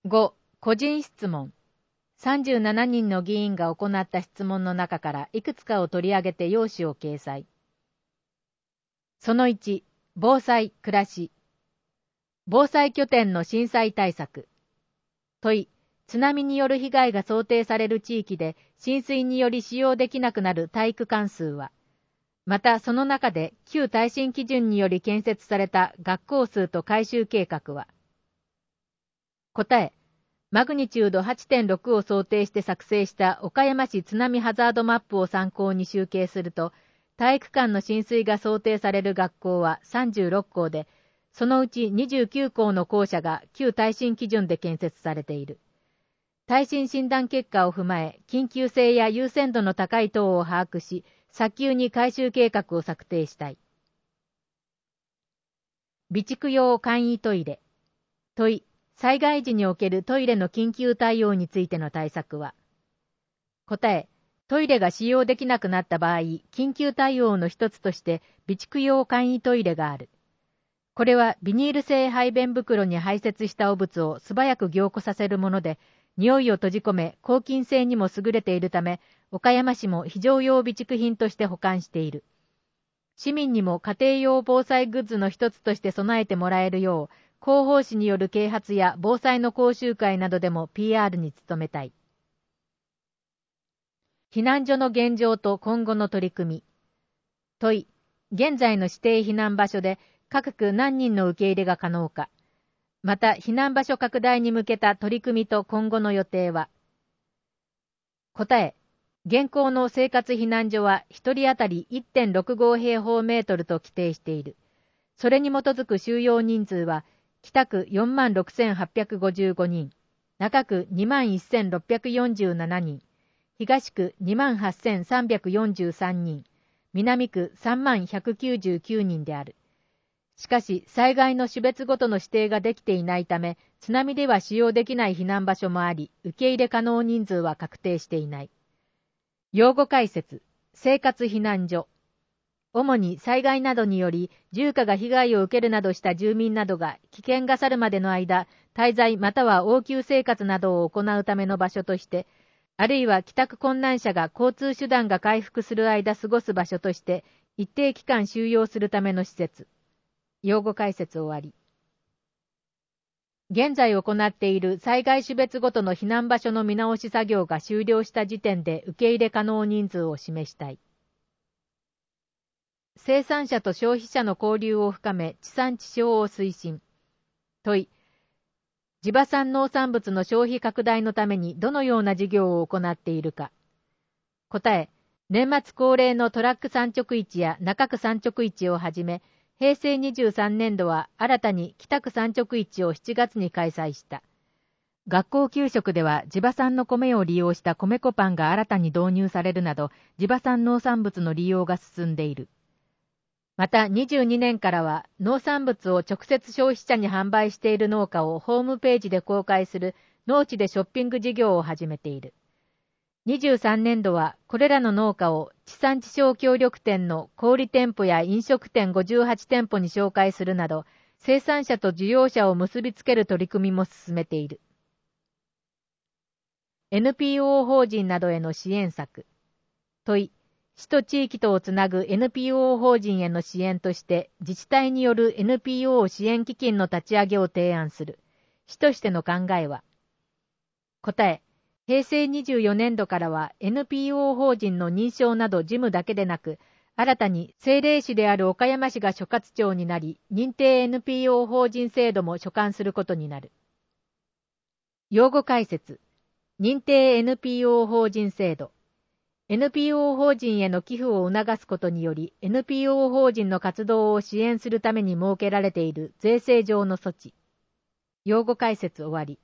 5. 個人質問。37人の議員が行った質問の中からいくつかを取り上げて要旨を掲載。その1、防災・暮らし。防災拠点の震災対策。問い、津波による被害が想定される地域で浸水により使用できなくなる体育館数は、またその中で旧耐震基準により建設された学校数と改修計画は。答え、マグニチュード 8.6 を想定して作成した岡山市津波ハザードマップを参考に集計すると、体育館の浸水が想定される学校は36校で、そのうち29校の校舎が旧耐震基準で建設されている。耐震診断結果を踏まえ、緊急性や優先度の高い等を把握し、早急に改修計画を策定したい。備蓄用簡易トイレ。問い、災害時におけるトイレの緊急対応についての対策は。答え、トイレが使用できなくなった場合、緊急対応の一つとして備蓄用簡易トイレがある。これはビニール製排便袋に排泄した汚物を素早く凝固させるもので、匂いを閉じ込め、抗菌性にも優れているため、岡山市も非常用備蓄品として保管している。市民にも家庭用防災グッズの一つとして備えてもらえるよう、広報誌による啓発や防災の講習会などでも PR に努めたい。避難所の現状と今後の取り組み。問い、現在の指定避難場所で各区何人の受け入れが可能か。また、避難場所拡大に向けた取り組みと今後の予定は。答え、現行の生活避難所は1人当たり 1.65 平方メートルと規定している。それに基づく収容人数は、北区 46,855 人、中区 21,647 人、東区 28,343 人、南区 30,199 人である。しかし、災害の種別ごとの指定ができていないため、津波では使用できない避難場所もあり、受け入れ可能人数は確定していない。用語解説、生活避難所。主に災害などにより住家が被害を受けるなどした住民などが危険が去るまでの間、滞在または応急生活などを行うための場所として、あるいは帰宅困難者が交通手段が回復する間過ごす場所として、一定期間収容するための施設。用語解説終わり。現在行っている災害種別ごとの避難場所の見直し作業が終了した時点で受け入れ可能人数を示したい。生産者と消費者の交流を深め、地産地消を推進。問い、地場産農産物の消費拡大のためにどのような事業を行っているか。答え、年末恒例のトラック産直市や中区産直市をはじめ、平成23年度は新たに北区産直市を7月に開催した。学校給食では地場産の米を利用した米粉パンが新たに導入されるなど、地場産農産物の利用が進んでいる。また22年からは農産物を直接消費者に販売している農家をホームページで公開する農地でショッピング事業を始めている。23年度はこれらの農家を地産地消協力店の小売店舗や飲食店58店舗に紹介するなど、生産者と需要者を結びつける取り組みも進めている。NPO 法人などへの支援策。問い、市と地域とをつなぐ NPO 法人への支援として自治体による NPO 支援基金の立ち上げを提案する。市としての考えは。答え、平成24年度からは NPO 法人の認証など事務だけでなく、新たに政令市である岡山市が所轄庁になり、認定 NPO 法人制度も所管することになる。用語解説。認定 NPO 法人制度。NPO 法人への寄付を促すことにより、NPO 法人の活動を支援するために設けられている税制上の措置。用語解説終わり。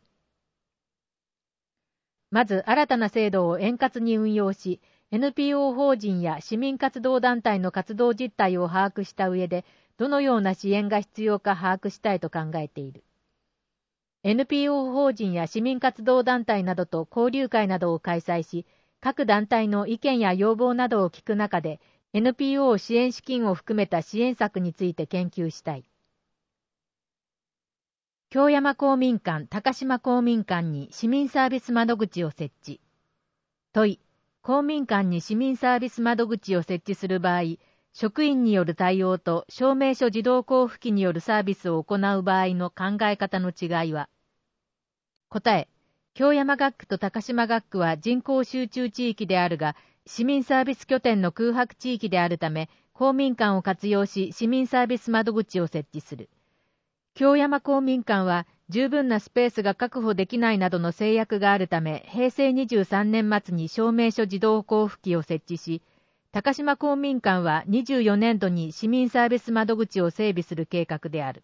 まず、新たな制度を円滑に運用し、NPO 法人や市民活動団体の活動実態を把握した上で、どのような支援が必要か把握したいと考えている。NPO 法人や市民活動団体などと交流会などを開催し、各団体の意見や要望などを聞く中で、NPO 支援資金を含めた支援策について研究したい。 京山公民館、高島公民館に市民サービス窓口を設置。問い、公民館に市民サービス窓口を設置する場合、職員による対応と証明書自動交付機によるサービスを行う場合の考え方の違いは。答え、京山学区と高島学区は人口集中地域であるが、市民サービス拠点の空白地域であるため、公民館を活用し市民サービス窓口を設置する。京山公民館は十分なスペースが確保できないなどの制約があるため、平成23年末に証明書自動交付機を設置し、高島公民館は24年度に市民サービス窓口を整備する計画である。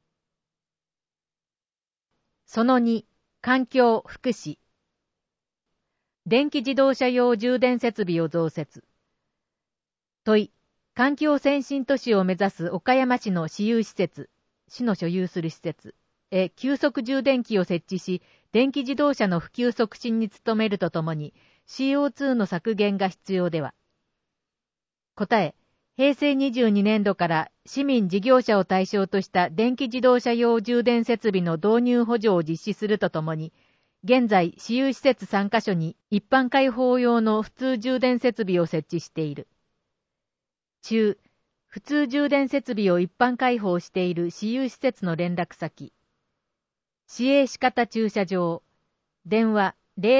その2、環境・福祉。電気自動車用充電設備を増設。問い、環境先進都市を目指す岡山市の私有施設、市の所有する施設へ急速充電器を設置し、電気自動車の普及促進に努めるとともに、CO2 の削減が必要では。答え、平成22年度から市民事業者を対象とした電気自動車用充電設備の導入補助を実施するとともに、現在、私有施設3カ所に一般開放用の普通充電設備を設置している。中、普通充電設備を一般開放している私有施設の連絡先。市営歯方駐車場。電話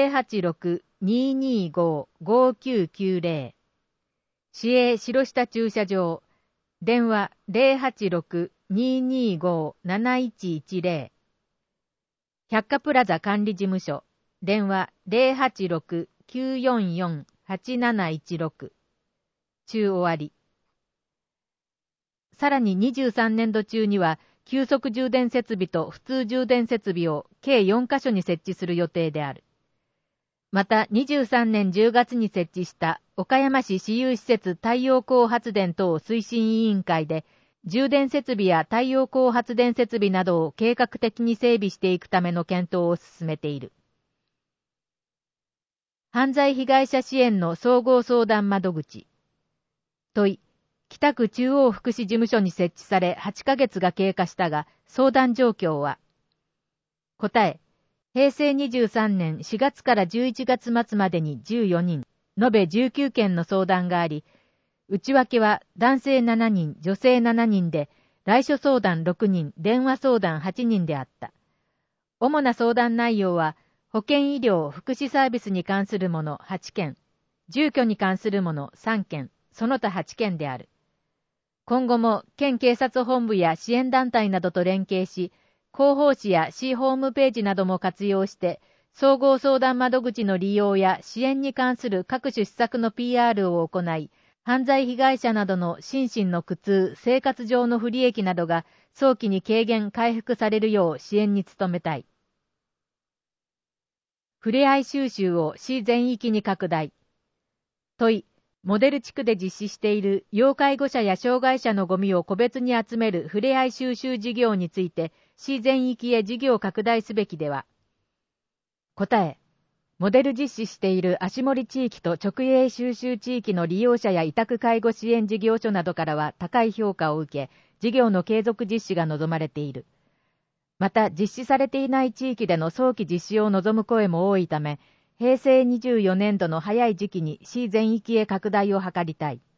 086-225-5990。市営白下駐車場。電話 086-225-7110。百貨プラザ管理事務所。電話 086-944-8716。中終わり。さらに23年度中には、急速充電設備と普通充電設備を計4カ所に設置する予定である。また、23年10月に設置した岡山市私有施設太陽光発電等推進委員会で、充電設備や太陽光発電設備などを計画的に整備していくための検討を進めている。犯罪被害者支援の総合相談窓口。問い、北区中央福祉事務所に設置され8ヶ月が経過したが、相談状況は。答え、平成23年4月から11月末までに14人、延べ19件の相談があり、内訳は男性7人、女性7人で、来所相談6人、電話相談8人であった。主な相談内容は、保健医療・福祉サービスに関するもの8件、住居に関するもの3件、その他8件である。今後も県警察本部や支援団体などと連携し、広報誌や市ホームページなども活用して、総合相談窓口の利用や支援に関する各種施策の PR を行い、犯罪被害者などの心身の苦痛、生活上の不利益などが早期に軽減・回復されるよう支援に努めたい。ふれあい収集を市全域に拡大。問い、モデル地区で実施している要介護者や障害者のゴミを個別に集めるふれあい収集事業について、市全域へ事業拡大すべきでは。答え、モデル実施している足盛地域と直営収集地域の利用者や委託介護支援事業所などからは高い評価を受け、事業の継続実施が望まれている。また、実施されていない地域での早期実施を望む声も多いため、平成24年度の早い時期に市全域へ拡大を図りたい。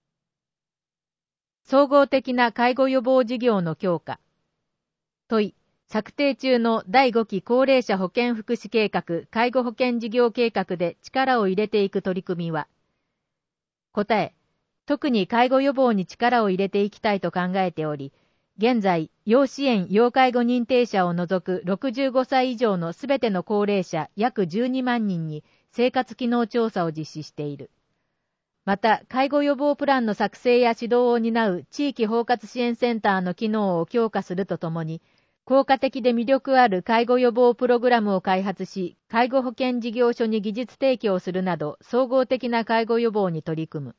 総合的な介護予防事業の強化。問い、策定中の第5期高齢者保健福祉計画介護保険事業計画で力を入れていく取り組みは。答え、特に介護予防に力を入れていきたいと考えており、現在、要支援・要介護認定者を除く65歳以上のすべての高齢者約12万人に生活機能調査を実施している。また、介護予防プランの作成や指導を担う地域包括支援センターの機能を強化するとともに、効果的で魅力ある介護予防プログラムを開発し、介護保険事業所に技術提供するなど、総合的な介護予防に取り組む。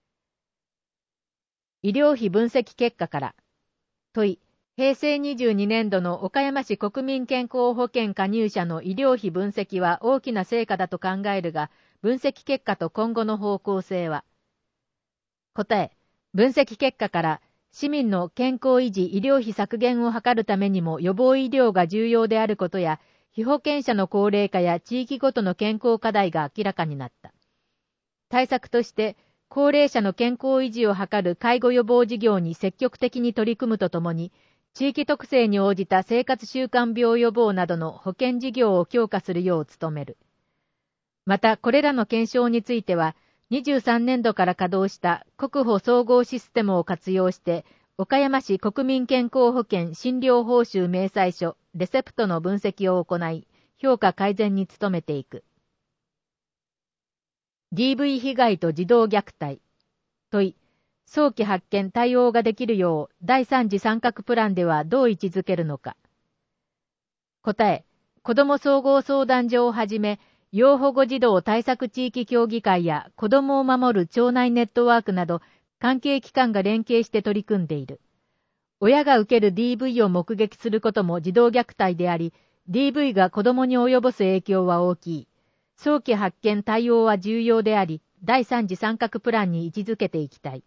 医療費分析結果から。問い、平成22年度の岡山市国民健康保険加入者の医療費分析は大きな成果だと考えるが、分析結果と今後の方向性は。答え、分析結果から、 市民の健康維持・医療費削減を図るためにも予防医療が重要であることや、被保険者の高齢化や地域ごとの健康課題が明らかになった。対策として、高齢者の健康維持を図る介護予防事業に積極的に取り組むとともに、地域特性に応じた生活習慣病予防などの保険事業を強化するよう努める。また、これらの検証については、23年度から稼働した国保総合システムを活用して、岡山市国民健康保険診療報酬明細書レセプトの分析を行い、評価改善に努めていく。DV 被害と児童虐待。問い、早期発見対応ができるよう第3次参画プランではどう位置づけるのか。答え、子ども総合相談所をはじめ、要保護児童対策地域協議会や子どもを守る町内ネットワークなど関係機関が連携して取り組んでいる。親が受ける DV を目撃することも児童虐待であり、DV が子どもに及ぼす影響は大きい。早期発見対応は重要であり、第3次参画プランに位置づけていきたい。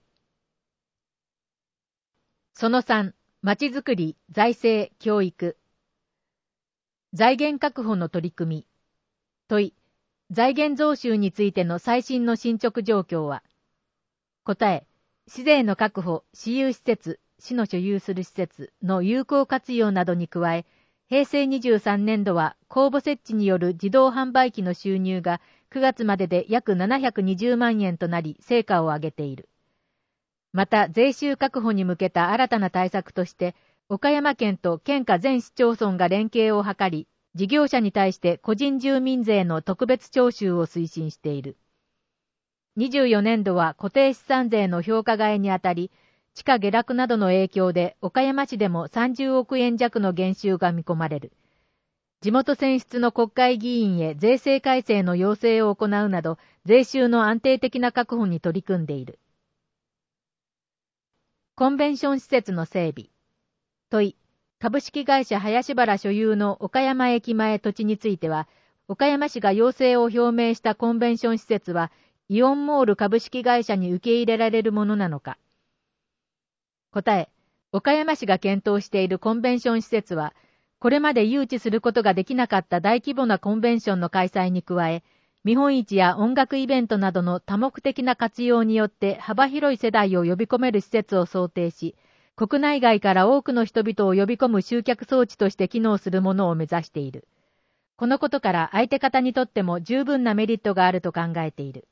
その3、まちづくり、財政、教育。財源確保の取り組み。問い、財源増収についての最新の進捗状況は。答え、市税の確保、私有施設、市の所有する施設の有効活用などに加え、平成23年度は公募設置による自動販売機の収入が9月までで約720万円となり成果を上げている。また税収確保に向けた新たな対策として、岡山県と県下全市町村が連携を図り、事業者に対して個人住民税の特別徴収を推進している。24年度は固定資産税の評価外にあたり、地価下落などの影響で岡山市でも30億円弱の減収が見込まれる。地元選出の国会議員へ税制改正の要請を行うなど、税収の安定的な確保に取り組んでいる。コンベンション施設の整備。問い、株式会社林原所有の岡山駅前土地については、岡山市が要請を表明したコンベンション施設は、イオンモール株式会社に受け入れられるものなのか。答え、岡山市が検討しているコンベンション施設は、これまで誘致することができなかった大規模なコンベンションの開催に加え、見本市や音楽イベントなどの多目的な活用によって幅広い世代を呼び込める施設を想定し、国内外から多くの人々を呼び込む集客装置として機能するものを目指している。このことから相手方にとっても十分なメリットがあると考えている。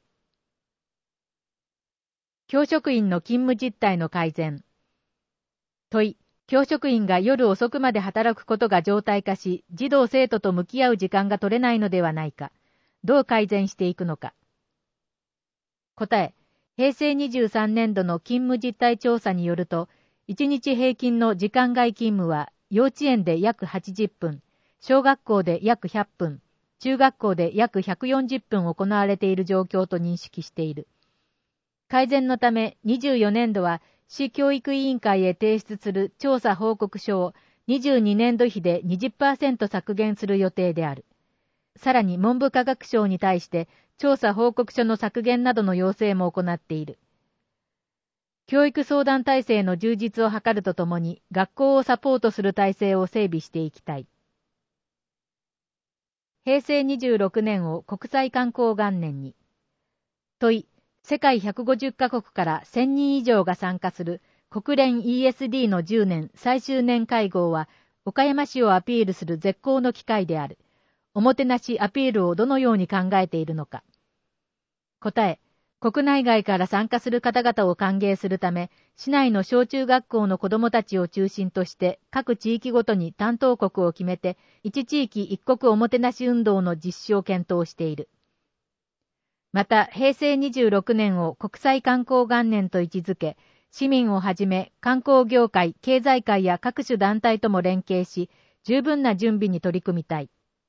教職員の勤務実態の改善。問い、教職員が夜遅くまで働くことが常態化し、児童生徒と向き合う時間が取れないのではないか。どう改善していくのか。答え、平成23年度の勤務実態調査によると、1日平均の時間外勤務は幼稚園で約80分、小学校で約100分、中学校で約140分行われている状況と認識している。改善のため24年度は市教育委員会へ提出する調査報告書を22年度比で 20% 削減する予定である。さらに文部科学省に対して調査報告書の削減などの要請も行っている。教育相談体制の充実を図るとともに学校をサポートする体制を整備していきたい。平成26年を国際観光元年に。問い、世界150カ国から1000人以上が参加する国連 ESD の10年最終年会合は岡山市をアピールする絶好の機会である。おもてなしアピールをどのように考えているのか。答え、国内外から参加する方々を歓迎するため、市内の小中学校の子どもたちを中心として各地域ごとに担当国を決めて、一地域一国おもてなし運動の実施を検討している。また、平成26年を国際観光元年と位置づけ、市民をはじめ観光業界、経済界や各種団体とも連携し、十分な準備に取り組みたい。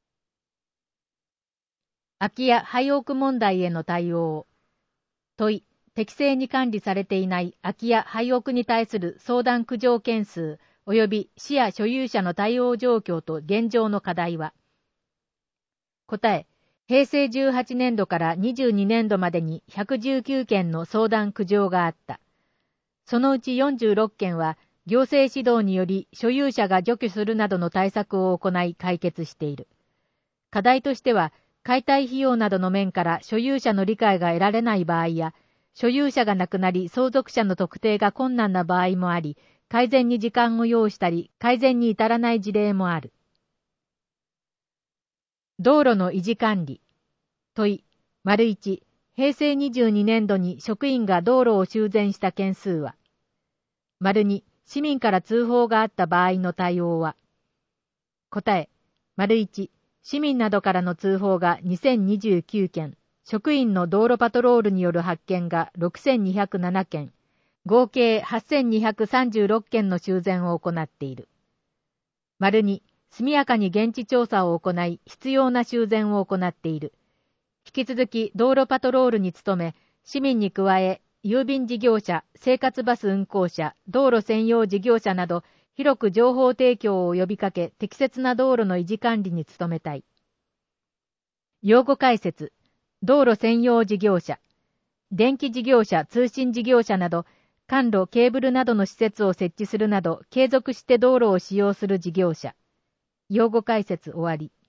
空き家・廃屋問題への対応。問い、適正に管理されていない空き家・廃屋に対する相談苦情件数及び市や所有者の対応状況と現状の課題は。答え、平成18年度から22年度までに119件の相談苦情があった。 そのうち46件は行政指導により所有者が除去するなどの対策を行い解決している。課題としては、解体費用などの面から所有者の理解が得られない場合や、所有者が亡くなり相続者の特定が困難な場合もあり、改善に時間を要したり、改善に至らない事例もある。道路の維持管理。問い、1、平成22年度に職員が道路を修繕した件数は。2、市民から通報があった場合の対応は。答え、1、市民などからの通報が2029件、職員の道路パトロールによる発見が6207件、合計8236件の修繕を行っている。2、速やかに現地調査を行い、必要な修繕を行っている。引き続き道路パトロールに努め、市民に加え、郵便事業者、生活バス運行者、道路専用事業者など、広く情報提供を呼びかけ、適切な道路の維持管理に努めたい。用語解説。道路専用事業者。電気事業者、通信事業者など、管路、ケーブルなどの施設を設置するなど、継続して道路を使用する事業者。用語解説終わり。